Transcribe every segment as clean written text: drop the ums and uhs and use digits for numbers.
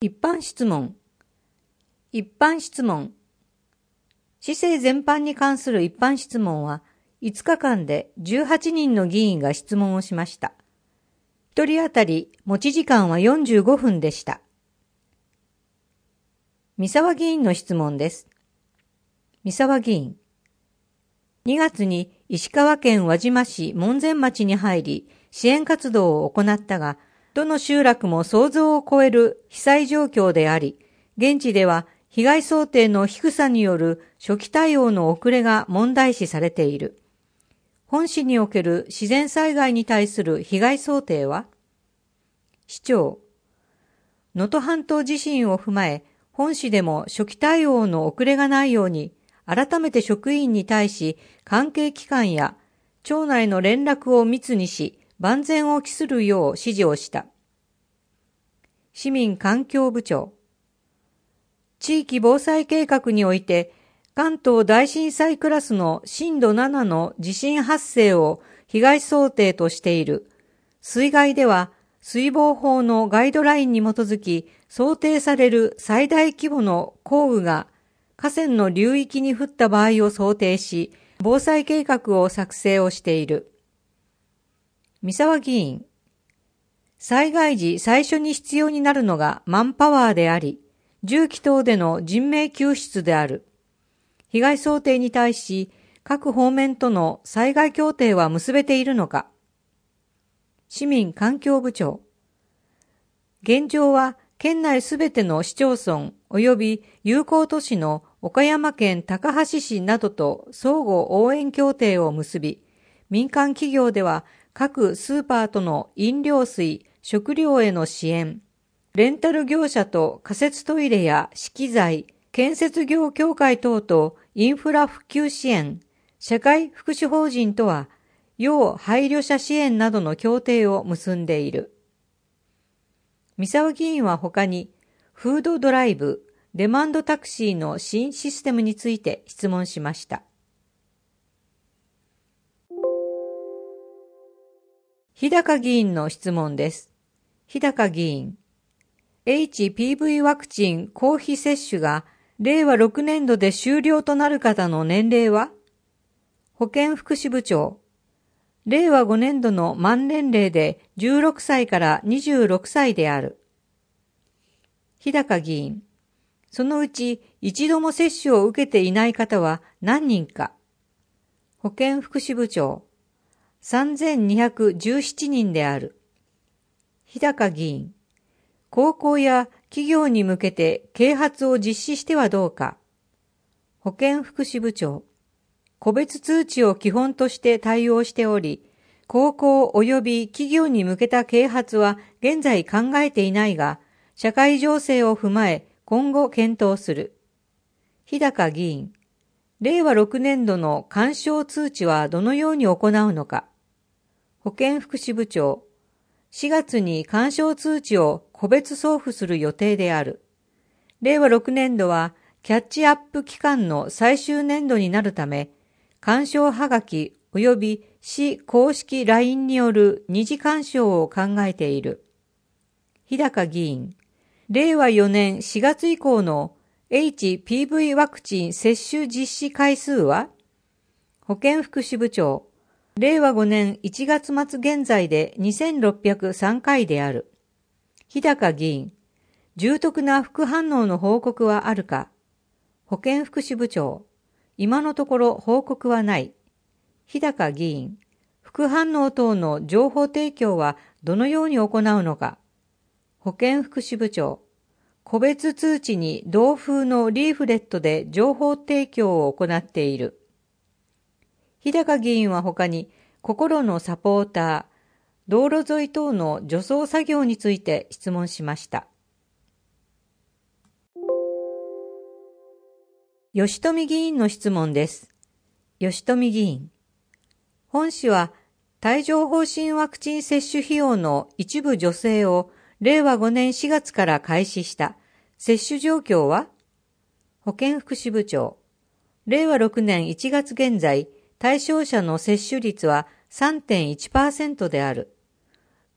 一般質問。一般質問。市政全般に関する一般質問は、5日間で18人の議員が質問をしました。1人当たり持ち時間は45分でした。三沢議員の質問です。三沢議員。2月に石川県輪島市門前町に入り、支援活動を行ったが、どの集落も想像を超える被災状況であり、現地では被害想定の低さによる初期対応の遅れが問題視されている。本市における自然災害に対する被害想定は？市長。能登半島地震を踏まえ、本市でも初期対応の遅れがないように、改めて職員に対し関係機関や町内の連絡を密にし、万全を期するよう指示をした。市民環境部長。地域防災計画において、関東大震災クラスの震度7の地震発生を被害想定としている。水害では、水防法のガイドラインに基づき、想定される最大規模の降雨が河川の流域に降った場合を想定し、防災計画を作成をしている。三沢議員。災害時最初に必要になるのがマンパワーであり、重機等での人命救出である。被害想定に対し、各方面との災害協定は結べているのか。市民環境部長。現状は県内すべての市町村及び友好都市の岡山県高梁市などと相互応援協定を結び、民間企業では各スーパーとの飲料水、食料への支援、レンタル業者と仮設トイレや資機材、建設業協会等々インフラ普及支援、社会福祉法人とは要配慮者支援などの協定を結んでいる。三沢議員は他にフードドライブ、デマンドタクシーの新システムについて質問しました。日高議員の質問です。日高議員。HPV ワクチン公費接種が令和6年度で終了となる方の年齢は？保健福祉部長。令和5年度の満年齢で16歳から26歳である。日高議員。そのうち一度も接種を受けていない方は何人か。保健福祉部長。3217人である。日高議員。高校や企業に向けて啓発を実施してはどうか。保健福祉部長。個別通知を基本として対応しており、高校及び企業に向けた啓発は現在考えていないが、社会情勢を踏まえ今後検討する。日高議員。令和6年度の勧奨通知はどのように行うのか。保健福祉部長。4月に勧奨通知を個別送付する予定である。令和6年度はキャッチアップ期間の最終年度になるため、勧奨はがき及び市公式 LINE による二次勧奨を考えている。日高議員。令和4年4月以降の HPV ワクチン接種実施回数は？保健福祉部長。令和5年1月末現在で2603回である。日高議員。重篤な副反応の報告はあるか。保健福祉部長。今のところ報告はない。日高議員。副反応等の情報提供はどのように行うのか。保健福祉部長。個別通知に同封のリーフレットで情報提供を行っている。日高議員は他に、心のサポーター、道路沿い等の除草作業について質問しました。吉富議員の質問です。吉富議員。本市は、帯状疱疹ワクチン接種費用の一部助成を令和5年4月から開始した接種状況は？保健福祉部長。令和6年1月現在、対象者の接種率は 3.1% である。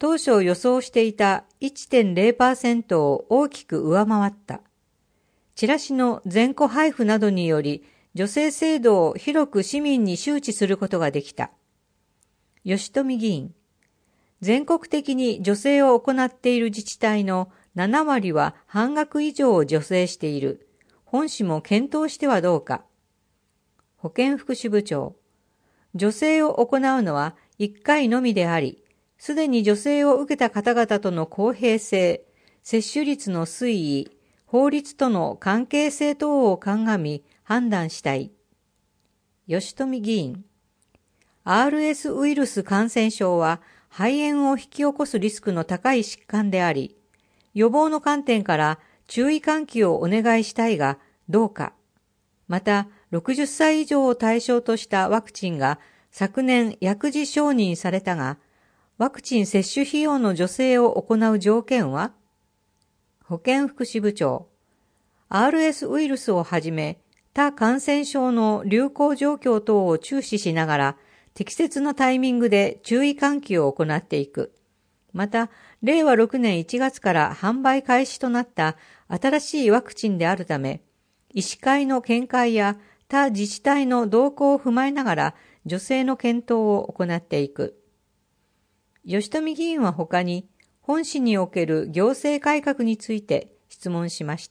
当初予想していた 1.0% を大きく上回った。チラシの全戸配布などにより、助成制度を広く市民に周知することができた。吉富議員、全国的に助成を行っている自治体の7割は半額以上を助成している。本市も検討してはどうか。保健福祉部長、助成を行うのは1回のみであり、すでに助成を受けた方々との公平性、接種率の推移、法律との関係性等を鑑み判断したい。吉富議員、RS ウイルス感染症は肺炎を引き起こすリスクの高い疾患であり、予防の観点から注意喚起をお願いしたいが、どうか。また、60歳以上を対象としたワクチンが昨年薬事承認されたが、ワクチン接種費用の助成を行う条件は？保健福祉部長、RS ウイルスをはじめ、他感染症の流行状況等を注視しながら、適切なタイミングで注意喚起を行っていく。また、令和6年1月から販売開始となった新しいワクチンであるため、医師会の見解や他自治体の動向を踏まえながら助成の検討を行っていく。吉富議員は他に、本市における行政改革について質問しました。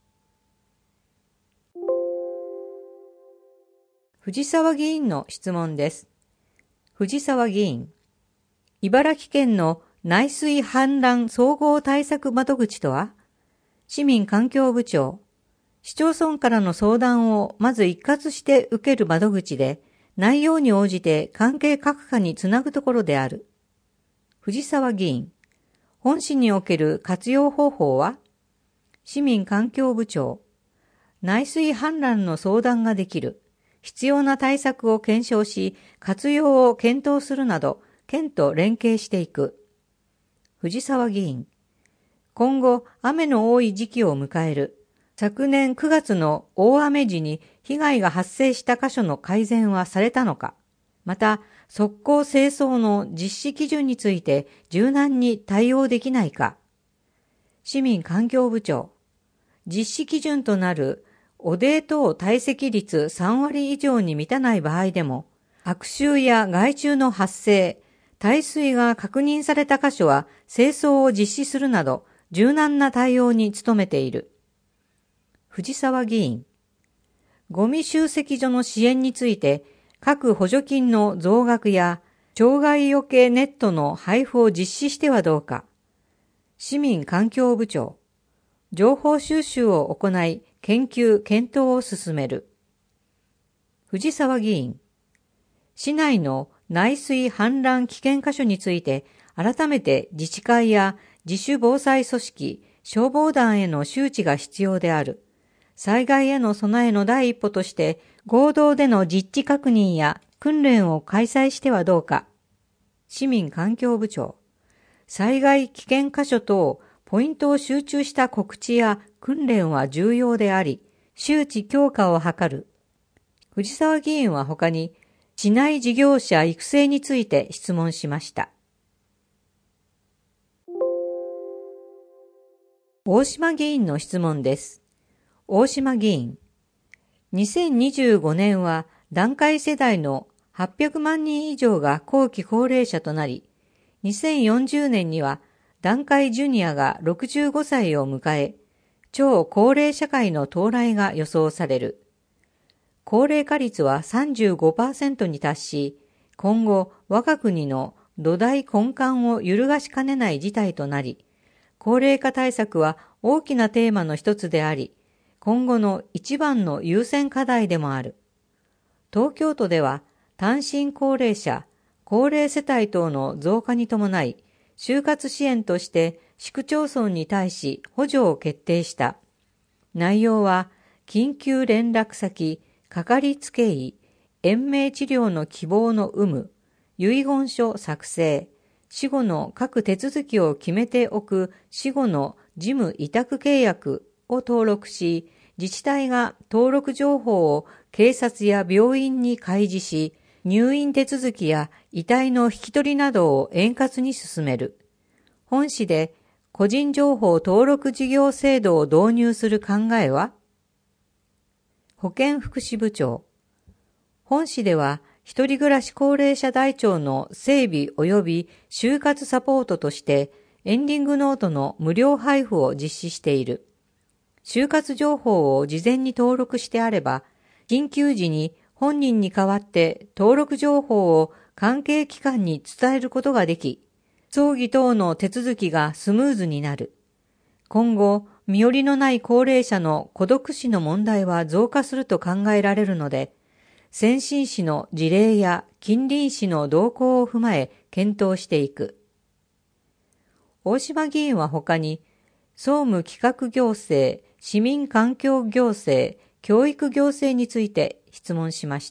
藤沢議員の質問です。藤沢議員、茨城県の内水氾濫総合対策窓口とは、市民環境部長、市町村からの相談をまず一括して受ける窓口で、内容に応じて関係各課につなぐところである。藤沢議員、本市における活用方法は、市民環境部長、内水氾濫の相談ができる。必要な対策を検証し、活用を検討するなど、県と連携していく。藤沢議員、今後、雨の多い時期を迎える。昨年9月の大雨時に被害が発生した箇所の改善はされたのか。また、側溝清掃の実施基準について柔軟に対応できないか。市民環境部長、実施基準となる汚泥等堆積率3割以上に満たない場合でも、悪臭や害虫の発生、耐水が確認された箇所は清掃を実施するなど柔軟な対応に努めている。藤沢議員、ゴミ集積所の支援について各補助金の増額や障害よけネットの配布を実施してはどうか。市民環境部長、情報収集を行い研究・検討を進める。藤沢議員、市内の内水氾濫危険箇所について改めて自治会や自主防災組織、消防団への周知が必要である。災害への備えの第一歩として合同での実地確認や訓練を開催してはどうか。市民環境部長、災害危険箇所等ポイントを集中した告知や訓練は重要であり、周知強化を図る。藤沢議員は他に、市内事業者育成について質問しました。大島議員の質問です。大島議員、2025年は団塊世代の800万人以上が後期高齢者となり、2040年には団塊ジュニアが65歳を迎え、超高齢社会の到来が予想される。高齢化率は 35% に達し、今後我が国の土台根幹を揺るがしかねない事態となり、高齢化対策は大きなテーマの一つであり、今後の一番の優先課題でもある。東京都では単身高齢者、高齢世帯等の増加に伴い、就活支援として市区町村に対し補助を決定した。内容は、緊急連絡先、かかりつけ医、延命治療の希望の有無、遺言書作成、死後の各手続きを決めておく死後の事務委託契約を登録し、自治体が登録情報を警察や病院に開示し、 入院手続きや遺体の引き取りなどを円滑に進める。本市で個人情報登録事業制度を導入する考えは？保健福祉部長。本市では一人暮らし高齢者台帳の整備及び就活サポートとしてエンディングノートの無料配布を実施している。就活情報を事前に登録してあれば、緊急時に本人に代わって登録情報を関係機関に伝えることができ、葬儀等の手続きがスムーズになる。今後、身寄りのない高齢者の孤独死の問題は増加すると考えられるので、先進市の事例や近隣市の動向を踏まえ検討していく。大島議員は他に、総務企画行政、市民環境行政、教育行政について質問しました。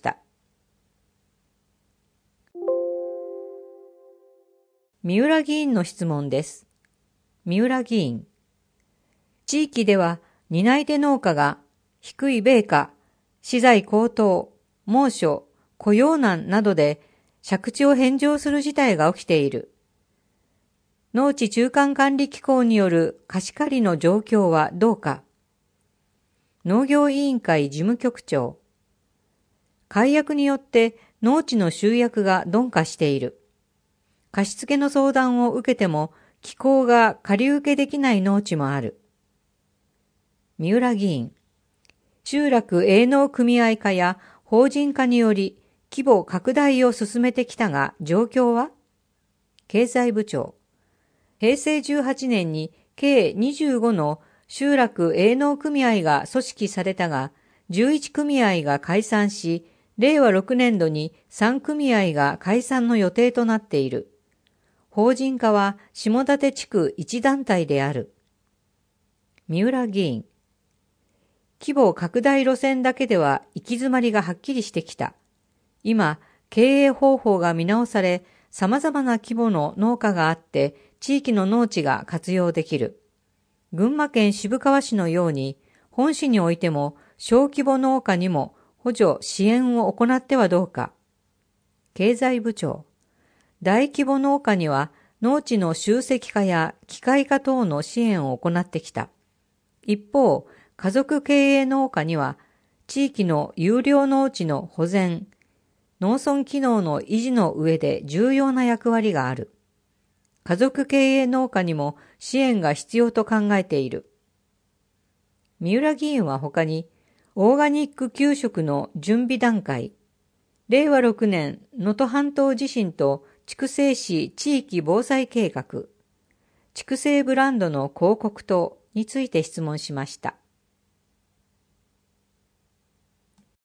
三浦議員の質問です。三浦議員。地域では担い手農家が低い米価、資材高騰、猛暑、雇用難などで借地を返上する事態が起きている。農地中間管理機構による貸し借りの状況はどうか。農業委員会事務局長。解約によって農地の集約が鈍化している。貸付の相談を受けても機構が借り受けできない農地もある。三浦議員。集落営農組合化や法人化により規模拡大を進めてきたが状況は？経済部長。平成18年に計25の集落営農組合が組織されたが、11組合が解散し、令和6年度に3組合が解散の予定となっている。法人化は下館地区一団体である。三浦議員。規模拡大路線だけでは行き詰まりがはっきりしてきた。今、経営方法が見直され、様々な規模の農家があって、地域の農地が活用できる。群馬県渋川市のように、本市においても小規模農家にも補助支援を行ってはどうか。経済部長。大規模農家には農地の集積化や機械化等の支援を行ってきた。一方、家族経営農家には地域の有料農地の保全、農村機能の維持の上で重要な役割がある。家族経営農家にも支援が必要と考えている。三浦議員は他に、オーガニック給食の準備段階、令和6年能登半島地震と筑西市地域防災計画、筑西ブランドの広告等について質問しました。